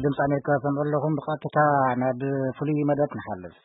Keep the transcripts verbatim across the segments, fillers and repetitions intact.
ድምጽ አሜሪካ ሰምዑልኩም ብቀጥታ ናብ ፍሉይ መደብ ንሓልፍ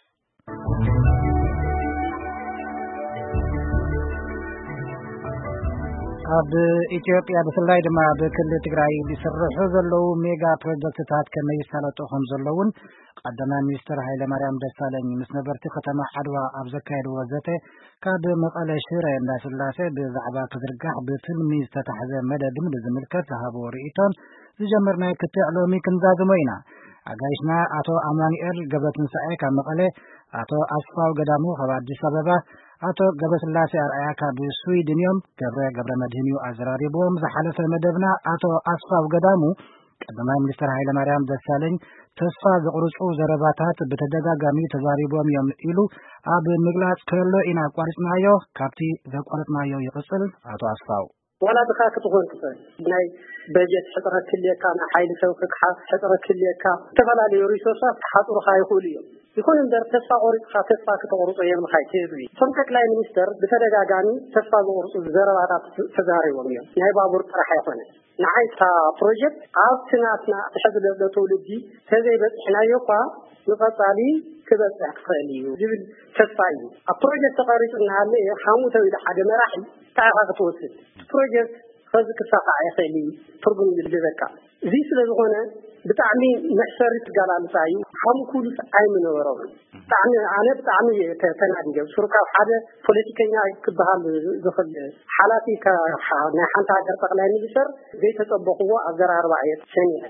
ኣብ ኢትዮጵያ ብፍላይ ድማ ብክልል ትግራይ ሊስርሑ ዘለዉ ሜጋ ፕሮጀክትታት ከመይ ይሳለጡኹም ዘለውን ቀዳማይ ሚኒስትር ሃይለማርያም ደሳለኝ ምስ ነበርቲ ከተማ ዓድዋ ኣብ ዘካየድዎ ዘተ ካብ መቐለ ሽረ እንዳስላሴ ብዛዕባ ክዝርጋሕ ብትልሚ ዝተታሕዘ መደብን ብዝምልከት ዝሃብዎ ርእይቶን ዝጀመርናዮ ክትዕ ሎሚ ክንዛዝሞ ኢና ኣጋይሽና ኣቶ አማኑኤል ገብረትንሳኤ ካብ መቐለ ኣቶ ኣስፋው ገዳሙ ካብ አዲስ አበባ አቶ ገብረስላሴ አርአያ ካብ ስዊድን እዮም ገብረ ገብረ መድህን አዘራሪቦም ዝሓለፈ መደብና አቶ አስፋው ገዳሙ ቀዳማይ ሚኒስትር ሃይለማርያም ደሳለኝ ተስፋ ዘቁርጹ ዘረባታት በተደጋጋሚ ተዛሪቦም እዮም ኢሉ ኣብ ምግላጽ ከሎ ኢና ቋርጽናዮ ካብቲ ዘቋርጽናዮ ይቅጽል አቶ አስፋው ولا دخاك تقول كفاية ناي بجت حضر كليكا مع حيل سوفك حضر كليكا تفعل على ريسورسات حضر خاي خوليو يكون اندر تسفى غوري تسفى كتغرص ايام خاي تيزوي سمكك لاي منستر بتدقى قاني تسفى غورص زرارات تزاري وميو ناي بابور طرح يخوني نعي تا بروجكت عاوز سناتنا تحضر لتولدي تزي بسحنا يوقع نقص علي كذا تحقيقي جبل تسفاي البروجكت تقارير النهارده حاموته الى حاجه مراحل تعرف توصل بروجكت خذك الساقع يا خيلي ترجم بالذكاء زي سلازونه بتعمي محشرت قال على ساي حم كل اي من وراء تعني انا بتعمي تنادي شركه حاجه بوليتيكيا كبهال زخل حالاتي ك حانتا ሀገር ጠቅላይ ሚኒስትር زي ተጠበቁوا አገራር ባየት ሸኒያ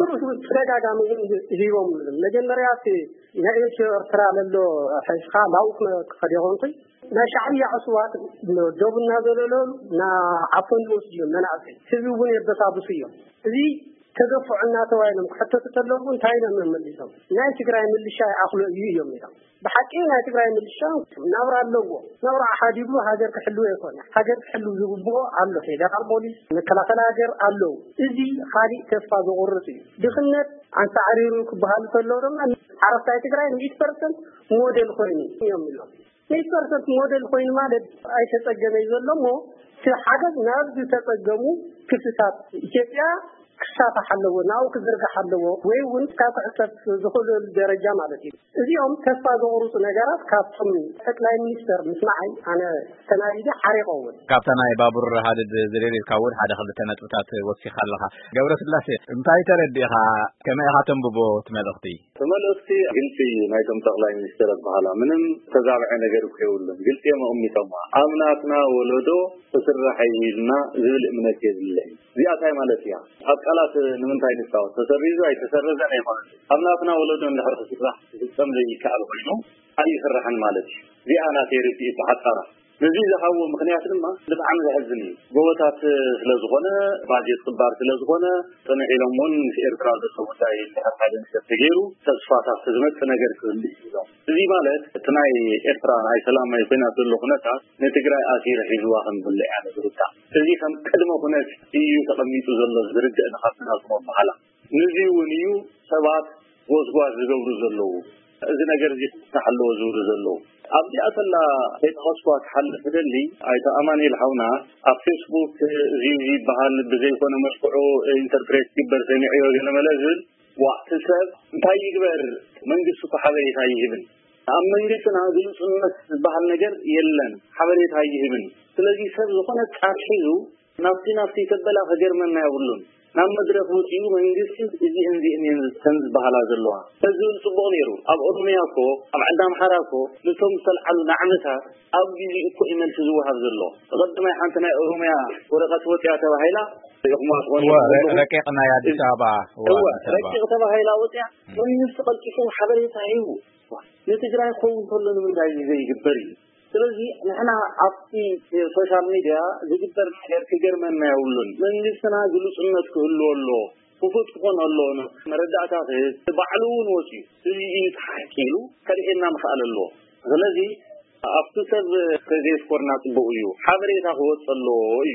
ተደጋጋሚ ሂዎም መጀመሪያ نعيش أرترالله حشخا لاوك خديعونتي نا شعبية عصوات جوبنا ذلولون نا عفون وسيون نا نعفين سيبون يبتابسيون ذي تدفعنا توائلهم حتى تتلوون تاينا من مليسهم نا تقرأي من الشاي أخلو يوم يوم بحكي نا تقرأي من الشاي نورا اللوغو نورا حاجبو هاجر كحلو يكون هاجر كحلو يغبو عملو حيدا البوليس نكلا خلا هاجر علو إذي خالي تفاض غرسي دخلنا عن تعريرك بهال فلورم عرفت تقرأي مئة بالمئة موديل خويني يوم يوم مئة بالمئة موديل خوين مالد أي تتقمي يزلمو في حاجة نابد تتقمو كفتات إثيوبيا كشاف حلوه ناو كزرق حلوه وين كاف حسب دخول الدرجة مالتي اليوم كفى ظهورس نجارات كابتن تكلاي مينستر مسمعي أنا سنايد حريقون كابتن أي بابور هذا زرير الكون هذا خلت تنتوتات وسخ لها جورة سلاسة متى ترديها كما هاتم ببو تملختي تملختي قلتي نايتم تكلاي مينستر بحالا منم تزارع نجار كيول قلتي ما أمي تما أمناتنا ولدو تسرح يجنا زل من كذلة زيادة مالتيا قالت من تاي نستاو تسريزو اي تسرز اي ማለት አብናፍና ወለዶ እንደሐርፍ ሲራህ ተምለይ ካል ኮይኑ አይ ይፈራህን ማለት ዚ አና ቴሪቲ ተሐጣራ ለዚህ ዘሃው ምክንያት ድማ በጣም ያዝኒ ጎበታት ስለዝሆነ ባጀት ክባር ስለዝሆነ ተነኢሎሞን ኤርትራ ተሰውታይ ተሐጣደን ተገይሩ ተስፋታት ዝመጥ ነገር ክልል ይዛው እዚ ማለት ተናይ ኤርትራ አይ ሰላማዊ ኮይና ዘሎ ሁነታ ለትግራይ አሲር ሒዝዋ ከም ብለ ያለ ዝርታ እዚ ከም ቀድሞ ሁነት እዩ ተቀሚጡ ዘሎ ዝርግእ ንኻፍና ዝሞ በኋላ ንዚህ ወንዩ ሰባት ወዝጓዝ ዝገብሩ ዘለው እዚ ነገር እዚ ተሐለው ዝውሩ ዘለው ኣብዲ ኣተላ ተኸስኳት ሓል ፍደሊ ኣይተ አማኑኤል ሓውና ኣብ ፌስቡክ እዚ በሃል ብዘይኮነ መስቁዑ ኢንተርፕሬት ይበር ሰሚዕዮ ገለመለዝል ዋዕተሰብ እንታይ ይግበር መንግስቱ ተሓበሬታ ይህብን ኣብ መንግስትና ግልጽነት በሃል ነገር የለን ሓበሬታ ይህብን ስለዚህ ሰብ ዝኾነ ጻርሒዙ ናፍቲ ናፍቲ ተበላ ከገርመና ይብሉን ናብ መድረክ ወጪው መንግስት እዚ እንዚ እኔን ተንዝ በኋላ ዘለዋ ተዝል ጽቡቅ ነይሩ ኣብ ኦሮሚያኮ ኣብ ዓዳም ሓራኮ ንቶም ሰልዓሉ ናዕመታ ኣብ ጊዜ እኮ ኢመልስ ዝወሃብ ዘሎ ተቀድማ ሓንቲ ናይ ኦሮሚያ ወረቀት ወጪያ ተባሂላ ይኹማት ወን ረቂቅና የአዲስ አበባ ረቂቅ ተባሂላ ወጪያ መንግስት ቀልጢፉ ሓበሬታ ይሁ ለትግራይ ኮን ተለኑ እንዳይ ይግበር ስለዚህ ነህና አፍቲ ሶሻል ሚዲያ ዝግበር ነገር ከገርመና ያውሉን መንግስትና ግሉጽነት ክህልወሎ ፍፉት ኮነሎ ነው መረዳታ ባዕሉን ወሲ እዚ ተሐቂሉ ከዲና መሳለሎ ስለዚህ አፍቲ ሰብ ከዚህ ኮርና ጽቡዩ ሓበሬታ ወጽሎ እዩ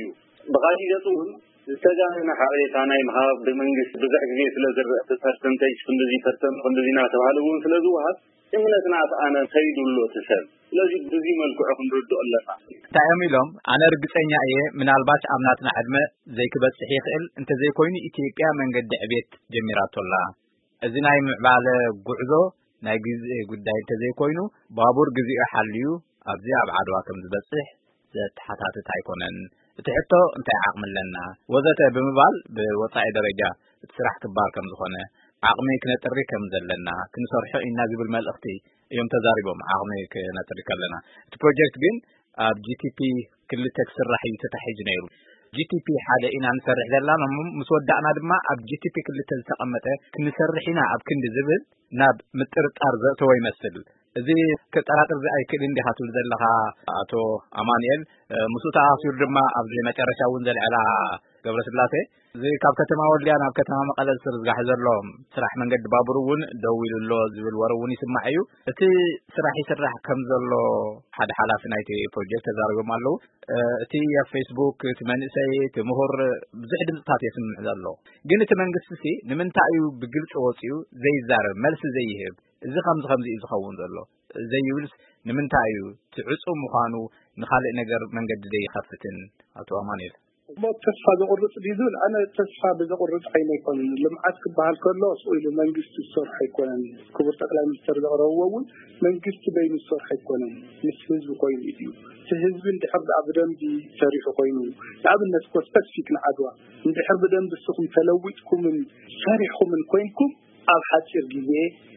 በጋዲገቱን ዝተጋነ ሓበሬታ ናይ መሃብ በመንግስት ብዛዕ ጊዜ ስለዘርእ ተሰርተንተይ እንደዚህ ተርተን እንደዚህና ተባለውን ስለዝዋሃብ እምነትና አነ ሰይዱሎ ተሰብ ስለዚህ በዚህ መልኩ አሁንዶ አለፋ ታያሚሎም አነ እርግጠኛ እየ ምናልባት አምናትና ዕድመ ዘይክበጽሕ ይኽእል እንተ ዘይኮይኑ ኢትዮጵያ መንገድ ዕቤት ጀሚራቶላ እዚ ናይ ምዕባለ ጉዕዞ ናይ ግዜ ጉዳይ ተዘይ ኮይኑ ባቡር ግዜኡ ሓልዩ ኣብዚ ኣብ ዓድዋ ከም ዝበጽሕ ዘተሓታተት ኣይኮነን እቲ ሕቶ እንታይ ዓቕሚ ኣለና ወዘተ ብምባል ብወጻኢ ደረጃ ስራሕ ክባር ከም ዝኾነ ዓቕሚ ክነጥሪ ከም ዘለና ክንሰርሖ ኢና ዝብል መልእኽቲ እዮም ተዛሪቦም ዓቕሚ ክነጥሪ ከለና እቲ ፕሮጀክት ግን ኣብ ጂቲፒ ክልተ ክስራሕ እዩ ተታሒዙ ነይሩ ጂቲፒ ሓደ ኢና ንሰርሕ ዘለና ምስ ወዳእና ድማ ኣብ ጂቲፒ ክልተ ዝተቐመጠ ክንሰርሕ ኢና ኣብ ክንዲ ዝብል ናብ ምጥርጣር ዘእተወ ይመስል እዚ ከጠራጥር ዘይክእል እንዲኻ ትብል ዘለኻ ኣቶ ኣማኑኤል ምስኡ ተኣሲሩ ድማ ኣብዚ መጨረሻ እውን ዘልዕላ ገብረስላሴ እዚ ካብ ከተማ ወልድያ ናብ ከተማ መቐለ ዝስራሕ ዘሎ ስራሕ መንገዲ ባቡር እውን ደው ኢሉሎ ዝብል ወረ እውን ይስማዕ እዩ እቲ ስራሕ ይስራሕ ከም ዘሎ ሓደ ሓላፊ ናይቲ ፕሮጀክት ተዛሪቦም ኣለዉ እቲ ኣብ ፌስቡክ እቲ መንእሰይ እቲ ምሁር ብዙሕ ድምፅታት የስምዕ ዘሎ ግን እቲ መንግስቲ ንምንታይ እዩ ብግልፂ ወፂኡ ዘይዛረብ መልሲ ዘይህብ እዚ ከምዚ ከምዚ እዩ ዝኸውን ዘሎ ዘይብልስ ንምንታይ እዩ ትዕፁም ምዃኑ ንኻልእ ነገር መንገዲ ዘይኸፍትን ኣቶ ኣማኑኤል ሞ ተስፋ ዘቁርጽ ዲዝል ኣነ ተስፋ በዘቁርጽ ዓይነ ይኮን ልምዓት ክበሃል ከሎ ስኡሉ መንግስቲ ዝሰርሕ ኣይኮነን ክቡር ጠቅላይ ሚኒስትር ዘቕረብዎውን መንግስቲ በይኑ ዝሰርሕ ኣይኮነን ምስ ህዝቢ ኮይኑ እዩ እቲ ህዝቢ እንድሕር ዳኣ ብደንቢ ሰሪሑ ኮይኑ ንኣብነት ኮ ስፔሲፊክ ንዓድዋ እንድሕር ብደንቢ ንስኹም ተለዊጥኩምን ሰሪሕኩምን ኮይንኩም ኣብ ሓፂር ግዜ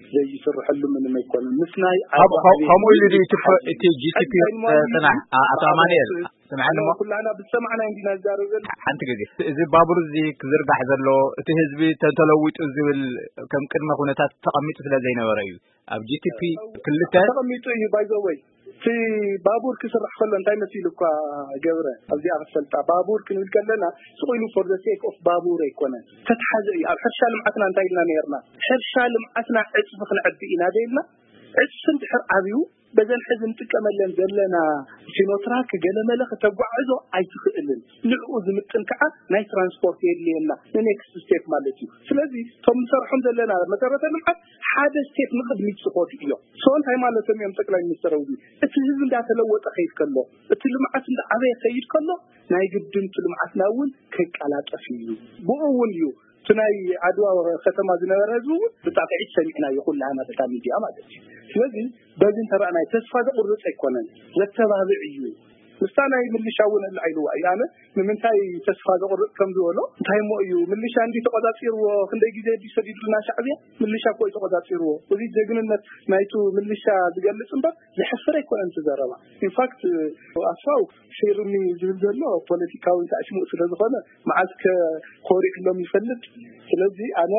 ዘይስርሐሉ ምንም ኣይኮነን ምስናይ ከምኡ ኢሉ እቲ ጂቲፒ ጽናዕ ኣቶ ኣማኑኤል سمعنا ما كلنا بسمعنا عندنا زارزل حنت جدي إذا بابور زي كزرق حزلو تهزبي تتلويت أزول كم كلمة هناك تقميت في لذين ورأيو أب جي تي بي كلها تقميت إيه باي ذا واي في بابور كسر حفلة أنتي مسيلو كا جورة أبدي أغسل تا بابور كنقول كلنا سوينو for the sake of بابور يكونه تتحزق الحرشة لمعتنا أنتي لنا نيرنا حرشة لمعتنا عصف نعدي إنا دينا عصف حر عبيو بدل حزن تكملن زلنا سينوتراك جلملخ تقعدو أي تخيلن نعوذ متنكعة ناي ترانسبورت يلينا نيكست ستيب مالتي سلازي ثم صرحهم زلنا مثلا نحط حادث ستيب نقد ميت سقوط إياه سون هاي مالتهم يوم تكلم مسترودي التهزم ده تلوت أخير كله التلمعات ده عبيه خير كله ناي جدًا تلمعات ناول كيك على تفيو بقول يو تناي عدوى ختم زنا رزو بتاعي سمعنا يقول لنا تتامي دي أمادتي ስለዚህ በዚህ ተራና ተስፋ ዘቁርጽ አይኮነን ለተባብዕዩ ምሳሌ ምልሻውን አይሉ ያነ ምንታይ ተስፋ ዘቁርጽ ከም ዝሆነ እንታይ ሞዩ ምልሻ እንዲ ተቆጣጣሪው እንደ ጊዜ ዲሰዲድና ሻዕቢያ ምልሻ ቆይ ተቆጣጣሪው እዚ ጀግንነት ናይቱ ምልሻ ዝገልጽ እንባ ይحفر አይኮነን ተዘረባ ኢንፋክት አሳው ሼርሚ ዝብዘሎ ፖለቲካዊ ታሽሙ ስለዝሆነ ማዓስከ ኮሪክ ለሚፈልጥ ስለዚህ አነ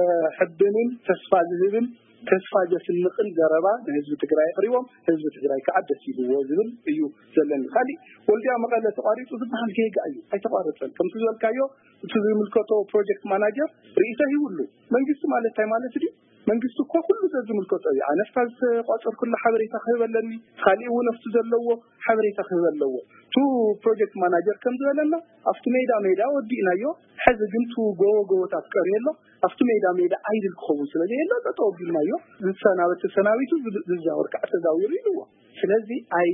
ለሕብንን ተስፋ ዝህብን ተስፋ ጀስንቅን ዘረባ ህዝብ ትግራይ ፍሪዎም ህዝብ ትግራይ ከዓደስ ይልዎ ዝብል እዩ ዘለን ካሊ ወልዲያ መቀለ ተቋሪጡ ዝባል ጌጋ እዩ አይተቋረጠን ከም ትዘልካዮ እቲ ዝምልከቶ ፕሮጀክት ማናጀር ርእሰ ይውሉ መንግስት ማለት ታይ ማለት ዲ መንግስት እኮ ሁሉ ዝምልከቶ እዩ አነፍታዝ ቋጽር ኩሉ ሓበሬታ ክህበለኒ ካሊው ነፍስ ዘለዎ ሓበሬታ ክህበለዎ ቱ ፕሮጀክት ማናጀር ከም ዘለና አፍቲ ሜዳ ሜዳ ወዲናዮ ሕዚ ግን ቱ ጎ ጎ ታስቀርየሎ አፍቲ ሜዳ ሜዳ አይድል ኮቡ ስለዚህ የለ ተጠውብልናዮ ዝሰናበት ሰናዊቱ ዝዛወር ከአተዛውሩ ይልዎ ስለዚህ አይ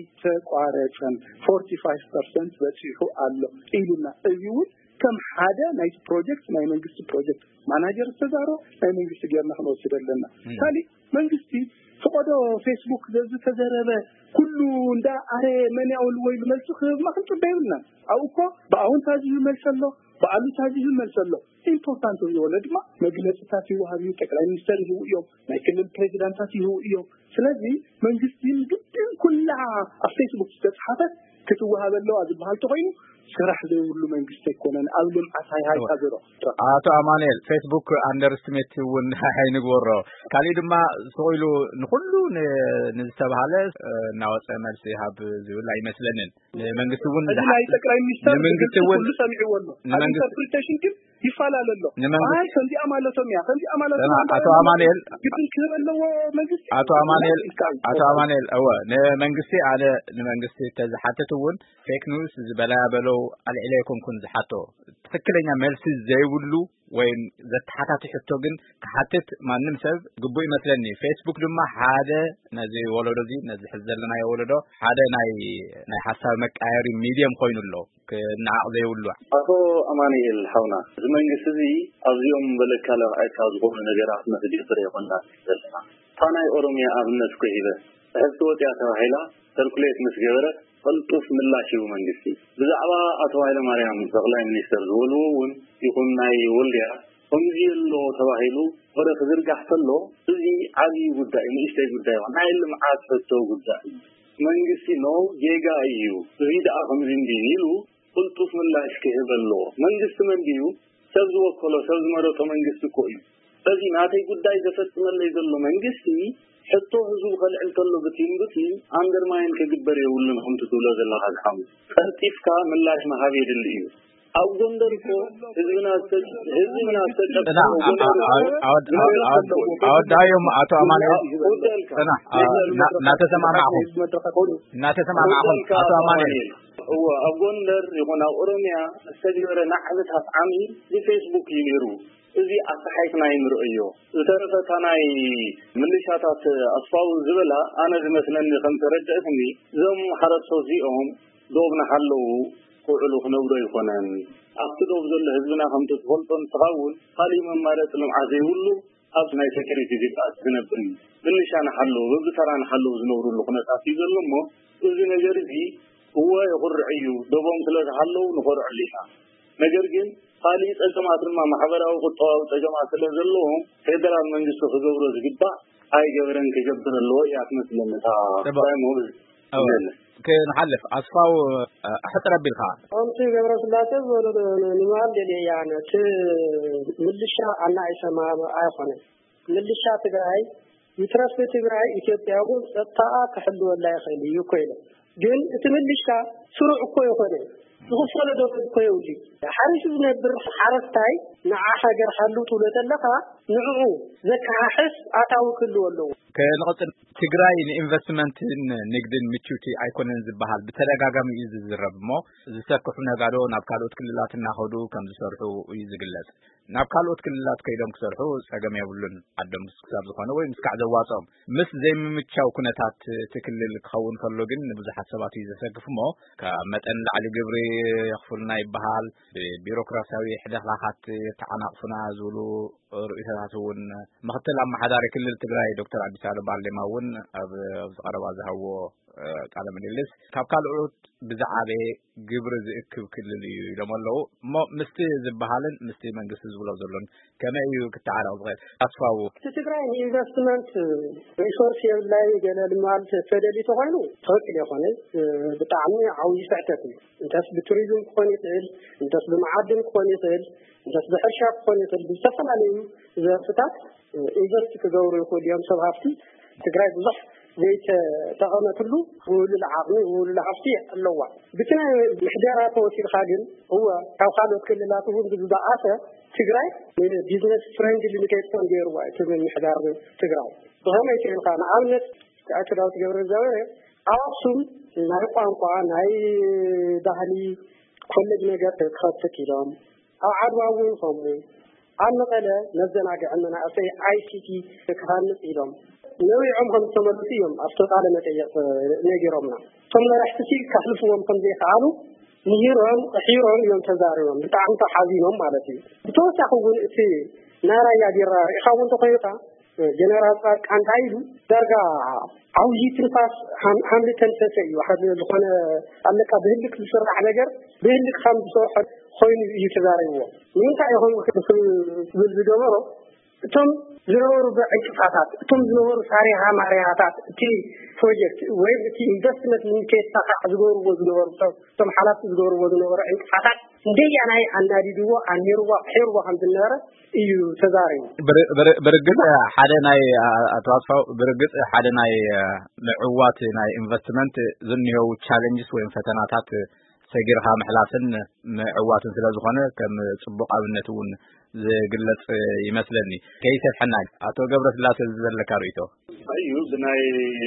ተቋረጠን forty-five percent በጽሑ አለ ኢሉና እዚው ከም ሓደ ናይት ፕሮጀክት ናይ መንግስት ፕሮጀክት ማናጀር ተዛሮ ናይ መንግስት ገርና ወስደለና ታሊ መንግስቲ ፈቆዶ ፌስቡክ ዘዝ ተዘረበ ኩሉ እንዳ አሬ ምን ያውል ወይ መልስኽ ማክንት ደይብና አውኮ በአሁን ታጂ መልሰሎ በአሉ ታጂ መልሰሎ ኢምፖርታንት የወለድማ መግለጽታት ይዋሃቢ ጠቅላይ ሚኒስትር ይው ናይ ክልል ፕሬዝዳንታት ይው ስለዚህ መንግስት ግን ኩላ ፌስቡክ ተጻፈት ክትዋሃበለው አዝባል ተቆይኑ ስራሕ ለሁሉ መንግስት ይኮነን አብለም አሳይ ሃይ ታዘሮ አቶ አማኑኤል ፌስቡክ አንደርስቲሜት ወን ሃይ ንጎሮ ካሊ ድማ ሶይሉ ንሁሉ ንዝተባለ ናወፀ መልስ ይሃብ ዝብል አይመስለንን መንግስት ወን ላይ ጠቅላይ ሚኒስትር መንግስት ወን ሰሚዑ ወሎ ኢንተርፕሪቴሽን ግን ይፋላለሎ አይ ከንዲ አማለቶም ያ ከንዲ አማለቶም አቶ አማኑኤል ግን ከበለው መንግስት አቶ አማኑኤል አቶ አማኑኤል አወ ለመንግስት አለ ለመንግስት ተዛሐተቱን ፌክ ኒውስ ዝበላ በለው አልዕለይኩም ኩን ዝሓቶ ትክክለኛ መልስ ዘይብሉ ወይም ዘተሓታት ሕቶ ግን ከሓትት ማንም ሰብ ግቡእ ይመስለኒ ፌስቡክ ድማ ሓደ ነዚ ወለዶዚ ነዚ ሕዘልና የወለዶ ሓደ ናይ ናይ ሓሳብ መቃየሪ ሚድየም ኮይኑሎ ከናዕ ዘይብሉ አቶ አማኑኤል ሐውና ዝመንግስት እዚ አብዚዮም በለካለ አይታ ዝቆም ነገራት መስዲር ይሆንና ዘለና ታናይ ኦሮሚያ አብነት ኮይበ ህዝብ ወጥያ ተባሂላ ካልኩሌት መስገበረ قلطف ملاشيو መንግስቲ ብዛዕባ አቶ ኃይለ ማርያም ጠቅላይ ሚኒስትር ዝወልውን ይኹን ናይ ወልዲያ ከምዚሎ ተባሂሉ ወደ ዝርጋሕ ተሎ እዚ ዓቢ ጉዳይ ንእሽተይ ጉዳይ ናይ ልምዓት ፈቶ ጉዳይ መንግስቲ ነው ጄጋ እዩ ሪዳ ከምዚ እንዲሉ قلطፍ ምላሽ ከበሎ መንግስት መንዲዩ ሰብ ወከሎ ሰብ መረቶ መንግስት ኮዩ እዚ ናተይ ጉዳይ ዘፈጽመለይ ዘሎ መንግስቲ حتى هزو خلع الكلو بتيم بتيم عندر ما ينك جبر يقولن هم تقولوا ذا الله الحمد ترتيب كا من لاش ما هذه اللي أو جندر كو هزينا سج هزينا سج أنا أود أود أود دايم أتو أمان أنا ناتسمع معهم ناتسمع معهم أتو أمان هو أو جندر يكون أورميا استجبر نحذتها عمي في فيسبوك يليرو እዚ አስሐይትና ይምርአዮ ተረፈታናይ ምልሻታት አስፋው ዝበላ አነ ዝመስለኒ ከም ተረዳእትኒ ዞም ሓረሶ ዚኦም ዶብና ሓለው ቁዕሉ ክነብሮ ይኮነን ኣብቲ ዶብ ዘሎ ህዝብና ከም ትፈልጦን ተኻውን ካሊ መማረጥ ልምዓት ዘይብሉ ኣብ ናይ ሴኩሪቲ ዲፓርት ዝነብር ምልሻና ሓለው ብዝተራን ሓለው ዝነብሩሉ ኩነታት እዩ ዘሎ እሞ እዚ ነገር እዚ هو يقرع እዩ ዶቦም ስለዝሓለው ንቆርዕሉ ኢና ነገር ግን قال يتجمع ما محبره وقطعه وتجمع ስለዘለዎ ፌደራል መንግስቱ ከገብሮ ዝግባ አይ ገብረን ከገብረ ለው ያስመስለና ታባይሞል كنحلف أصفاو حتى ربي الخاء أنت جبر سلاسة ولا نمال دليل يعني ت ملشة أنا إسمع أيقونة ملشة تجاي يترس تجاي إثيوبيا يقول تاء كحد ولا يخلي يكويله جن تملشة سرعة كويه غفلة دوت كويودي حارس نبر حارس تاي نع حجر حلو طولة اللقا نعو ذك حس أتاو كله ولا كنقطة تجراي إنفستمنت نقدر متشوتي أيقونن زبحال بتلاقام يزرب ما زسكحنا قالوا نبكالوت كللات ناخدو كم زسرحو يزقلت نبكالوت كللات كيدم كسرحو سجم يقولون عدم سكساب زخانة وين مسكع زواسهم مس زي متشاو كنتات تكلل خون فلوجن بزح حسابات يزسكف ما كمتن على جبري يخفلنا يبحال بيروقراطية حدا لاحات يتعناقفنا زولو رؤيتاتون مختل عم حدار كل التجراي دكتور عبد السلام بعلماون أب أبزقرب هذا هو على من الليس كابكالوت بزعابة جبر ذكر كل اللي لما لو ما مستي زبحالن مستي من قصة ولا زلون كما يو كتعرف غير أصفاو تتجراي investment resource يلا يجنا المال فدلي تغيروا فرق اللي خانه بتعمي عاوز تعتقد أنت بتريزم خانه تقل أنت بمعادن خانه تقل أنت بحرشة خانه تقل بسفر عليهم إذا فتات invest كجور يقول يوم سبعتي تجراي بزح زيت تغنى كله وللعقل وللعفتي اللوا بكنا محدارات وسيل خادم هو كان خالد كل لا تقول بزعاسة تجراي من business friend اللي كيتكون ديروا تمن محدار تجراي فهم يصير كان عامل كأكثر تجبر الزاوية أصلا ناي قانقا ناي دهني كل جنجات خاصة كلام أو عدوان فمو أنا قال نزلنا عندنا أصي آي سي تي كهان إيرام نوي عمهم تمرتيهم أفتح على نتيجة نجيرامنا ثم راح تسير كحلفهم كم ذي حالو نهيرهم أخيرهم يوم تزارهم بتاعهم تحازينهم مالتي بتوسعوا في نارا يدير إخوان تقيقا جنرال كان عايزو درجة عاوزي تنفاس هم هم تنتسي واحد لقنا أنك بهلك بسرعة نجر بهلك خمس صوحة خوين يتزاروا مين تعيهم في بالجمرة ثم زنور بعكفاتات ثم زنور ساريها مارياتات تي بروجكت وين تي انفستمنت من كيس تاع زنور وزنور ثم حالات زنور وزنور عكفاتات دي أنا أنا ديدو أنيروا حيروا عند النار إيو تزارين برجت حدا ناي أتوقع برجت حدا ناي معوات ناي انفستمنت زنيو challenges وين فتناتات سجرها محلاسن معواتن سلازخونه كم صبق ابنتون ዝግለጽ ይመስለኒ ከይሰፍ حناج አቶ ገብረስላሴ ዘለካሪቶ አዩ ብናይ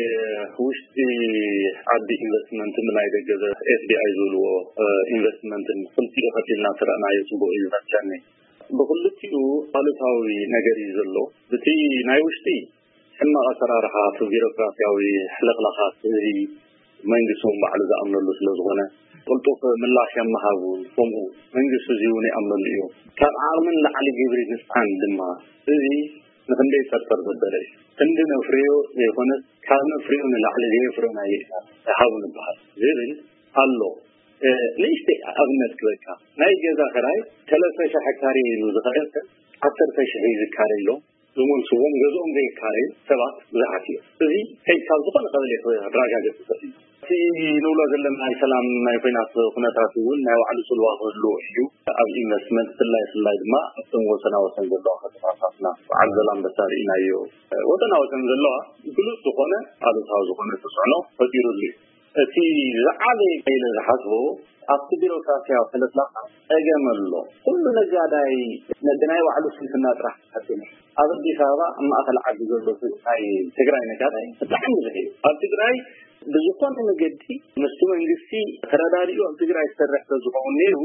ውሽጢ አዲ ኢንቨስትመንት ምናይ ደገዘ ኤፍዲአይ ዙልዎ ኢንቨስትመንትን ፍልጥዮ ፈቲልና ተራና የጽቦ ይዛቻኔ በሁለቱ አሉታዊ ነገር ይዘሎ በቲ ናይ ውሽጢ ሕማ አሰራርሃ ቢሮክራሲያዊ ሕለቅላኻት እዚ መንግስቱን ባዕሉ ዘአምነሉ ስለዝኾነ قلتوك من الله يمهاون فمو من جسوزيوني أمنيو كان عالمن لعلي جبري نسعان دما إذي نخندي ترتر بالدري عندنا فريو يكون كان فريو من لعلي جبري نايسا يحاول بحر زيرين الله ليش تي أغنت كويكا ناي جزا خراي ثلاثة شحكاري نوزغرت أكثر شيء ذكاري له زمون سوون جزء من ذكاري سبعة زحاتي إذي هي كالبقى نقدر يخوي راجع جسدي في نولا زلم هاي سلام ما يفينات خناتات ولنا وعلى سلوى هلو يو أو إنفستمنت الله الله ما أصلا وسنا وسنا الله خطراتنا وعلى زلام بسارينا يو وسنا وسنا الله كله سخنة على ثاو سخنة تسعنو فديروا لي في زعلي كيل زحفه أكتبيرو كافيا وثلاث لا أجمل الله كل نجاداي ندناي وعلى سلسلة راح حتى هذا الدفاع أما أخل عبد الله أي تجري نجاداي تحمل ذي التجري بزقان مجدي مستوى إنجليزي تراداريو أم تجري سرح بزقان نيرو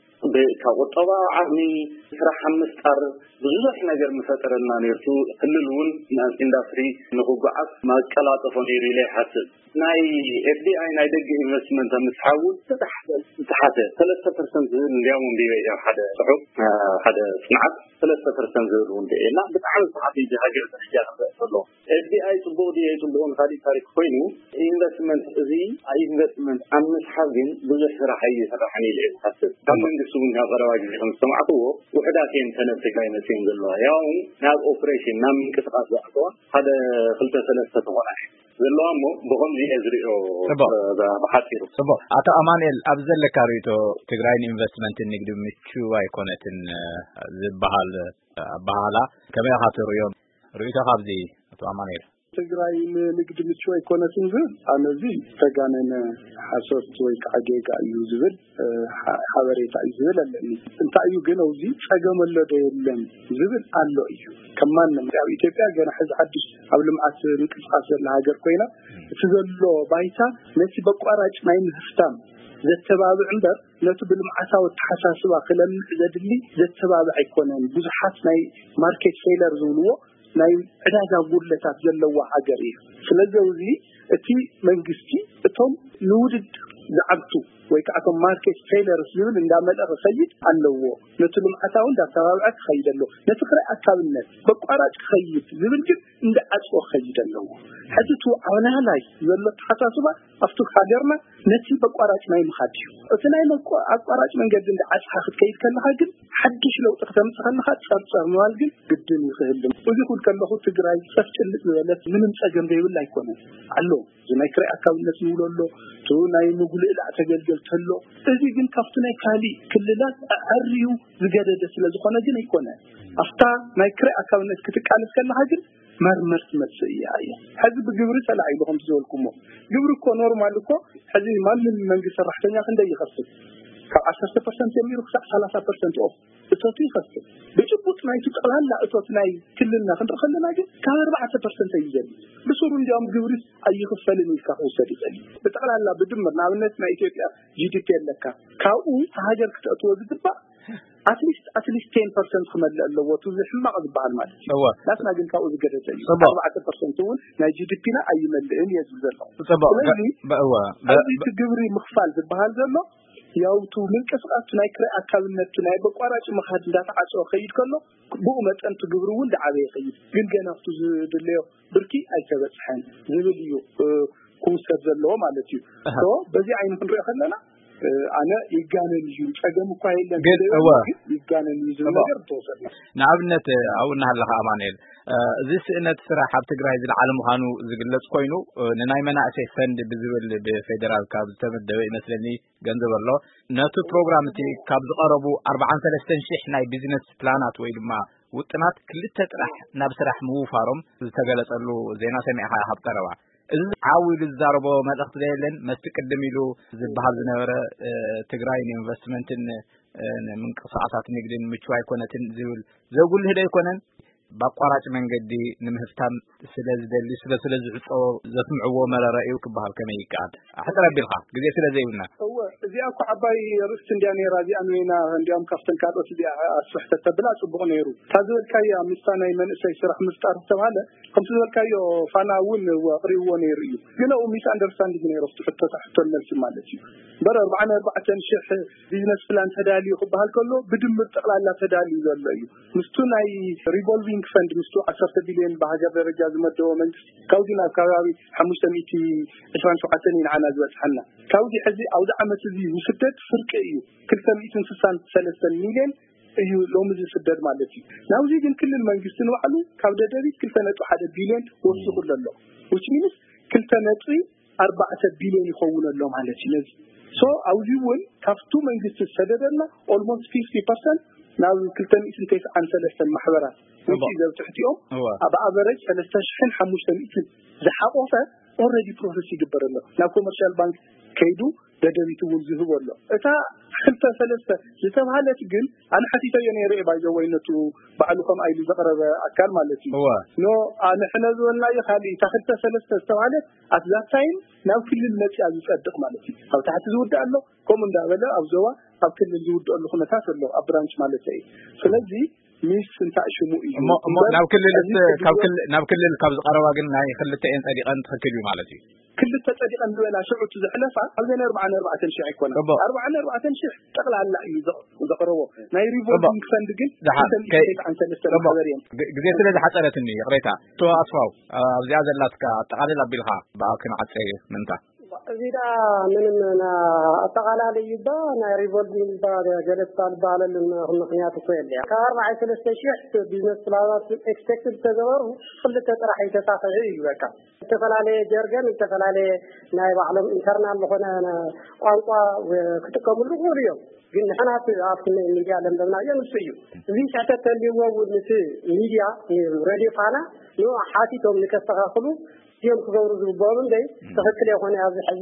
بكوطبع عمي سرح مستر بزوج نجار مفتر النانيرتو كللون ناس إندستري نقوقعت ما كلا تفنيري له حسب ناي إف دي آي ناي دق إنفستمنت مسحول تتحت تحت ثلاثة بالمئة اليوم بيجي حدا صعب حدا صنعت ثلاثة بالمئة زودون ده لا بتعرف حتى جهاجر تشجع الله إف دي آي تبودي أي تبون هذه تاريخ فينو إنفستمنت زي أي إنفستمنت أم مسحولين بزح راح يسرحني له حسب كمان يسوون هذا رواج هم سمعتوه وحداكين سنة تجاين سين الله يوم ناس أوبريشن نام كسقاط وقتها هذا خلته ثلاثة واحد زلامو بهم لي ازريو ذا بحثيرو سبا اتا امانيل ابزل كاريتو تግራይን ኢንቨስትመንት ንግድ ምቹ አይኮነትን ዝባሃል ባhala ከመያ ሀተሩዮም ሩይታ ሀብዚ አቶ አማኔል ትግራይን ንግድ ምቹ አይኮነትን ዝ አነዚ ተጋነነ ሐሶት ወይ ካጌጋ እዩ ዝብል ሐበሬታ ይዝብል አለኒ እንታዩ ግን አውዚ ጸገመለደ የለም ዝብል አሎ እዩ ከማንም ያው ኢትዮጵያ ገና ህዝ አዲስ አብ ልምዓት ንቅስቃሴ ለሀገር ኮይና ትዘሎ ባይታ ነቲ በቋራጭ ናይ ምፍታም ዘተባብዕ እንበር ነቱ ብልምዓታው ተሐሳስባ ክለም ዘድሊ ዘተባብዕ አይኮነን ብዙሓት ናይ ማርኬት ፌለር ዝውልዎ ናይ ዕዳጋ ጉድለታት ዘለዋ ሀገር እዩ ስለዚህ እቲ መንግስቲ እቶም ንውድድ ዝዓብቱ ወይ ከአቶም ማርኬት ፌለርስ ዝብል እንዳመጠረ ሰይድ አለዎ ነቱንም አታው እንዳተባብዓት ኸይደሎ ነትክራ አካብነት በቋራጭ ኸይድ ዝብል ግን እንደ አጽፎ ኸይደሎ ሐድቱ አውና ላይ ዘሎ ተሐሳስባ አፍቱ ሀገርና ነቲ በቋራጭ ናይ ምኻድ እትናይ አቋራጭ መንገድ እንደ አጽፋ ኸይድ ከለኻ ግን حدش لو تختمت خلها تصرصر موال ግን ግድን ይፈልም እዚ ሁሉ ከለኹ ትግራይ ሰፍጭልጥ ዘለት ምንም ጸገም ዘይብል አይኮነ አሎ ዝናይክራ አካብነት ይውለሎ ቱ ናይ ንጉልእ ተገልገል ተሎ እዚ ግን ከፍቱ ናይ ካሊ ክልላት አሪው ዝገደደ ስለዝኾነ ግን አይኮነ አፍታ ናይክራ አካብነት ክትቃለስ ከለኻ ግን መርመርት መስያ አየ ህዝብ ግብር ሰላም ይልኩም ዝወልኩሞ ግብር እኮ ኖርማል እኮ ህዝብ ማንም መንግስት ሰራተኛ እንደ ይኸፍት ከ10 ፐርሰንት የሚሩ ሰላሳ ፐርሰንት ኦፍ እቶት ይኸፍት በጭቡጥ ናይ ተጠላላ እቶት ናይ ክልልና ክንረኸለና ግን ከ40 ፐርሰንት ይዘል በሱሩ እንዲያም ግብር አይኸፈልን ይካው ሰዲቀል በጠቅላላ በድምር ናብነት ናይ ኢትዮጵያ ጂዲፒ ለካ ካኡ ሀገር ከተወ ዝግባ at least at least ten percent ከመለለ ወቱ ዝሕማቅ ዝባል ማለት ነው ላስና ግን ካኡ ዝገደደ አርባዕተ ፐርሰንት ውን ናይ ጂዲፒ ና አይመልእን የዝዘለው ስለዚህ በእዋ በዚህ ግብር ምኽፋል ዝባል ዘሎ ያውቱ ምንቀስቃስ ናይ ክራ አካብነት ናይ በቋራጭ መኻድ እንዳተዓጾ ኸይድ ከሎ ብኡ መጠን ትግብሩ ውን ዳዓበ ይኸይድ ግን ገናፍቱ ዝድልዮ ብርኪ አይተበጽሐን ዝብልዩ ኩምሰት ዘሎ ማለት እዩ ሶ በዚህ አይነት እንሪኦ ከለና አነ ይጋነን እዩ ጸገም እኮ አይደለም ግን ይጋነን እዩ ነገር ተወሰደ ንኣብነት አውና ሃለኻ አማኑኤል እዚ ስእነት ስራሕ ኣብ ትግራይ ዝለዓለ ምዃኑ ዝግለጽ ኮይኑ ንናይ መናእሰይ ፈንድ ብዝብል ብፌደራል ካብ ዝተመደበ ይመስለኒ ገንዘብ ኣሎ ነቱ ፕሮግራም እቲ ካብ ዝቐረቡ ኣርባዓ ወሰለስተ ሽሕ ናይ ቢዝነስ ፕላናት ወይ ድማ ውጥናት ክልተ ጥራሕ ናብ ስራሕ ምውፋሮም ዝተገለጸሉ ዜና ሰሚዕኻ ኣብ ቀረባ እዚ ዓውል ዝዛረቦ መልእኽቲ ዘየለን መስተቀደም ኢሉ ዝበሃል ዝነበረ ትግራይ ኢንቨስትመንትን ምንቅስቃሳት ንግድን ምቹ አይኮነትን ዝብል ዘጉልህ ደ ይኮነን ባቋራጭ መንገዲ ንምህፍታም ስለዝደሊ ስለ ስለዝዕጾ ዘስምዕዎ መረራዩ ክበሃል ከመይ ይቃል አሕጥራ ቢልኻ ግዜ ስለ ዘይብና هو እዚኣ እኮ ዓባይ ርስት እንዲያን ራዚ ኣሜና እንዲያም ካፍተን ካዶት እዚኣ ኣስሕተ ተብላ ጽቡቕ ነይሩ ታዝልካያ ምስታናይ መንእሰይ ስራሕ ምፍጣር ተባለ ከምቲ ዝልካዮ ፋናውን ወቅሪዎ ነይሩ እዩ ግን ኦ ሚስ አንደርስታንዲንግ ነይሩ ፍትሕቶ ታሕቶ መልስ ማለት እዩ በር ኣርባዕተ ሺህ ቢዝነስ ፕላን ተዳልዩ ክበሃል ከሎ ብድምር ጠቅላላ ተዳልዩ ዘሎ እዩ ምስቱ ናይ ሪቮልቪንግ ፈንድ ምስቱ عشرة ቢልዮን በሃገር ደረጃ ዝመደቦ መንግስት ካውዲና ካባቢ خمسمائة وعشرين وسبعة ይንዓና ዝበፅሐና ካውዲ ሕዚ አውደ ዓመት እዚ ውስደት ፍርቂ እዩ مئتين وستة وستين ሚልዮን እዩ ሎሚ ዝስደድ ማለት እዩ ናውዚ ግን ክልል መንግስት ንባዕሉ ካብ ደደቢት اثنين فاصلة واحد ቢልዮን ወስኹ ዘሎ which means اثنين فاصلة أربعة ቢልዮን ይኸውን ኣሎ ማለት እዩ so አውዚውን ካፍቱ መንግስት ሰደደና almost fifty percent ናው اثنين فاصلة تسعة وثلاثين ማሕበራት which is ትሕቲኦም ኣብ average ثلاثة آلاف وخمسمائة ዝሓቆፈ already process ይግበረሎ ናብ ኮመርሻል ባንክ ከይዱ ደደቢት እውን ዝህበሎ እታ ክልተ ሰለስተ ዝተባሃለት ግን ኣነ ሓቲተ የነይረ ባይዘ ወይነቱ ባዕሉኩም አይሉ ዘቀረበ አካል ማለት እዩ ኖ ኣነ ሕነዝወልና ይኻሊ ታ ክልተ ሰለስተ ዝተባሃለት at that time ናብ ክልል ነፃ ዝጸድቅ ማለት እዩ ኣብ ታሕቲ ዝውድእ ኣሎ ከም እንዳበለ ኣብ ዞባ ኣብ ክልል ዝውድእ ኣሎ ኩነታት ኣሎ ኣብ ብራንች ማለት እዩ ስለዚ ሚስ እንታይ ሽሙ እዩ ናብ ክልል ካብ ክልል ናብ ክልል ካብ ዝቀረባ ግን ናይ ክልተ ኤን ጸዲቀን ትክክል እዩ ማለት እዩ ክልተ ጸዲቀን ብላ ሽዑት ዝሕለፋ ኣብ ዘነ أربعة شيء ኣይኮነ أربعة شيء ጠቅላላ እዩ ዘቀረቦ ናይ ሪቮልቪንግ ፈንድ ግን ግዜ ስለ ዝሓፀረትኒ ቅሬታ ቶ ኣስፋው ኣብዚያ ዘላትካ አጠቃለል አቢልኻ ባክን ዓፀይ ምንታ እዚዳ ምንም አጠቃላይ ይባ ናይ ሪቮልቪንግ ባለ ገለጻል ባለልን ምክንያት እኮ የለ ከአርባዓ ሰለስተ ሺህ ቢዝነስ ፕላናት ኤክስፔክትድ ተገበሩ ክልተ ጥራሕ የተሳፈረ እዩ በቃ ተፈላለየ ጀርገን ተፈላለየ ናይ ባዕሎም ኢንተርናል ሆነ ቋንቋ ክትቀምሉ ይሉ ግን ንሕናት ኣብቲ ሚዲያ ለምደምና የምስዩ እዚ ሸተተ ሊወውድ ምስ ሚዲያ ሬዲዮ ፋና ነው ሓቲቶም ንከስተኻኽሉ ሲም ክገብሩ ዝግበሩ እንደ ተፈክለ የሆነ ኣብዚ ሕዚ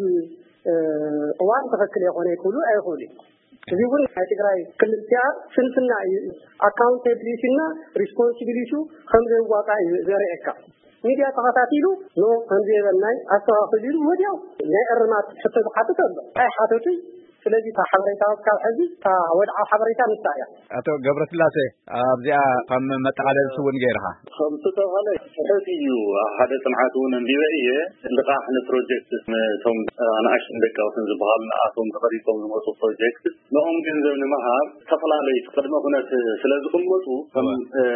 እዋን ተፈክለ የሆነ ይኩሉ አይኹሉ እዚውን ትግራይ ክልልቲያ ስንትና አካውንታቢሊቲና ሪስፖንሲቢሊቲ ከምዘ ዋቃ ዘርኤካ ሚዲያ ተኸታቲሉ ነው ከምዘ በናይ አስተዋኽሉ ወዲያው ናይ እርማት ሕተት ሓተት ኣሎ አይ ሓተቱ ስለዚህ ታሐበሬታ ካብ ሕዚ ታ ወድዓ ሓበሬታ ንሳያ አቶ ገብረስላሴ ኣብዚኣ ከም መጠቃለል ስውን ገይርኻ ከምቲ ተባለ ሕቲዩ ሓደ ጽንዓት እውን እንዲበየ ልቃሕ ንፕሮጀክት ቶም ኣናእሽ እንደቃውትን ዝበሃል ንኣቶም ተቐሪጾም ዝመፁ ፕሮጀክት ንኦም ገንዘብ ንምሃብ ተፈላለዩ ቅድመ ኩነት ስለ ዝቕመጡ ከም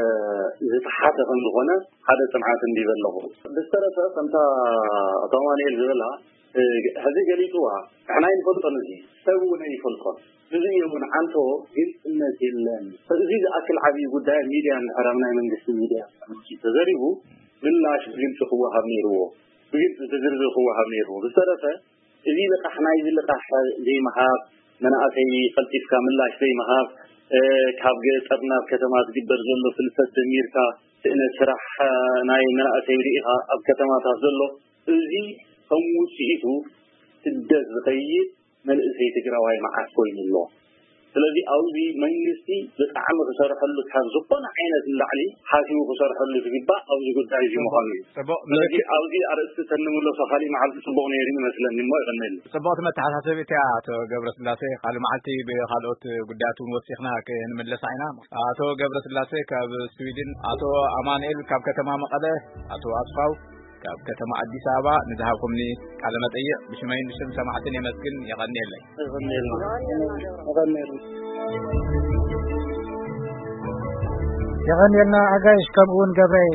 ዝተሓተ ከም ዝኾነ ሓደ ጽንዓት እንዲበለኹ ብዝተረፈ ከምታ ኣቶ ማንኤል ዝበላ هذه قليتوها احنا نفلطن دي سووا يفلطن بزي يوم عنته جلسنا الان فزيد اكل عبي قدام ميديا حرمنا من جسم ميديا تزربوا بالله جلس هو هميرو بجد تزرب هو هميرو بصراحه اذا لك احنا اذا لك زي ما هاب مناطي قلتي كامل لا زي ما هاب كاب قطرنا كتمات جبر زلو فلسفه دميركا تنه شرح ناي مناطي ريها اب كتمات زلو زي فموسيتو تدز غيب من زي تجراوي مع كل الله ስለዚህ አውዚ መንግስቲ በጣም ተሰርሐ له ታዝቆና አይነት ለዓሊ ሐኪሙ ተሰርሐ له ይግባ አውዚ ጉዳይ ይሞሃል ስለዚህ አውዚ አርዕስት ተንሙሎ ሰፋሊ ማዓል ጽቡቅ ነው ይመስለኝ ሞ ይገነል ጽቡቅ መተሐሳሰብታ አቶ ገብረስላሴ ቃል ማዓልቲ በኻልኦት ጉዳያቱን ወሲኽና ከንመለስ አይና አቶ ገብረስላሴ ካብ ስዊድን አቶ አማኑኤል ካብ ከተማ መቀለ አቶ አስፋው ካብ ከተማ አዲስ አበባ ንዝሃብኩምኒ ቃለ መጠይቅ ብሽመይ ንሽም ሰማዕትን የመስግን የቀነለይ የቀነልና አጋሽ ከምውን ገብረ